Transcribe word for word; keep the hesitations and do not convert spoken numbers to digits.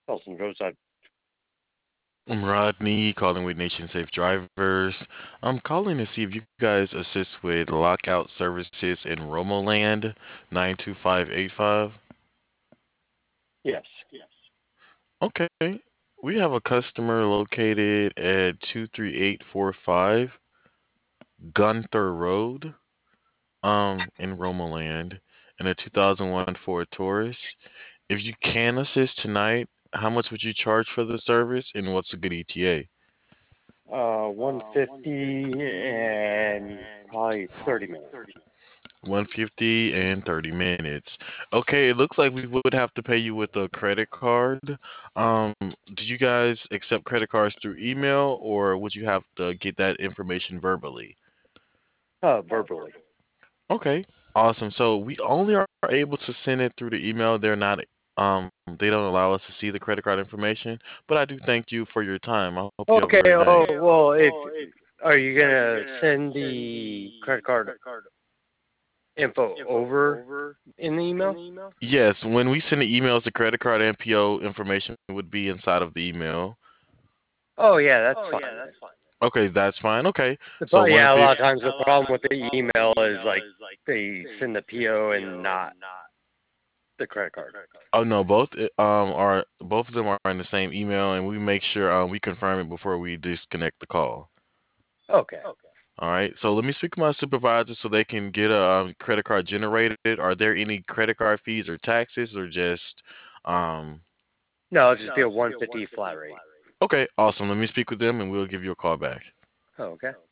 Nelson Roadside. I'm Rodney, calling with Nation Safe Drivers. I'm calling to see if you guys assist with lockout services in Romoland nine two five eight five. Yes. Okay. We have a customer located at two three eight four five Gunther Road, um, in Romoland, in a two thousand one Ford Taurus. If you can assist tonight, how much would you charge for the service and what's a good E T A? Uh, one fifty and probably thirty minutes. one fifty and thirty minutes. Okay, it looks like we would have to pay you with a credit card. Um, do you guys accept credit cards through email or would you have to get that information verbally? Uh, verbally. Okay, awesome. So we only are able to send it through the email. They're not um they don't allow us to see the credit card information, but I do thank you for your time. I hope you have a Okay. great night. Oh well, if are you gonna send the credit card info over in the email? Yes, when we send the emails, the credit card and P O information would be inside of the email. Oh yeah, that's fine then. Okay, that's fine. Okay. The So pro- one yeah, a lot of fifty. times the problem with the email is like they send the P O and not the credit card. Oh no, both uh, um are both of them are in the same email, and we make sure um we confirm it before we disconnect the call. Okay. All right. So let me speak to my supervisor so they can get a um, credit card generated. Are there any credit card fees or taxes or just um No, it'll just be a one fifty flat rate. okay, awesome. Let me speak with them and we'll give you a call back. Oh, okay.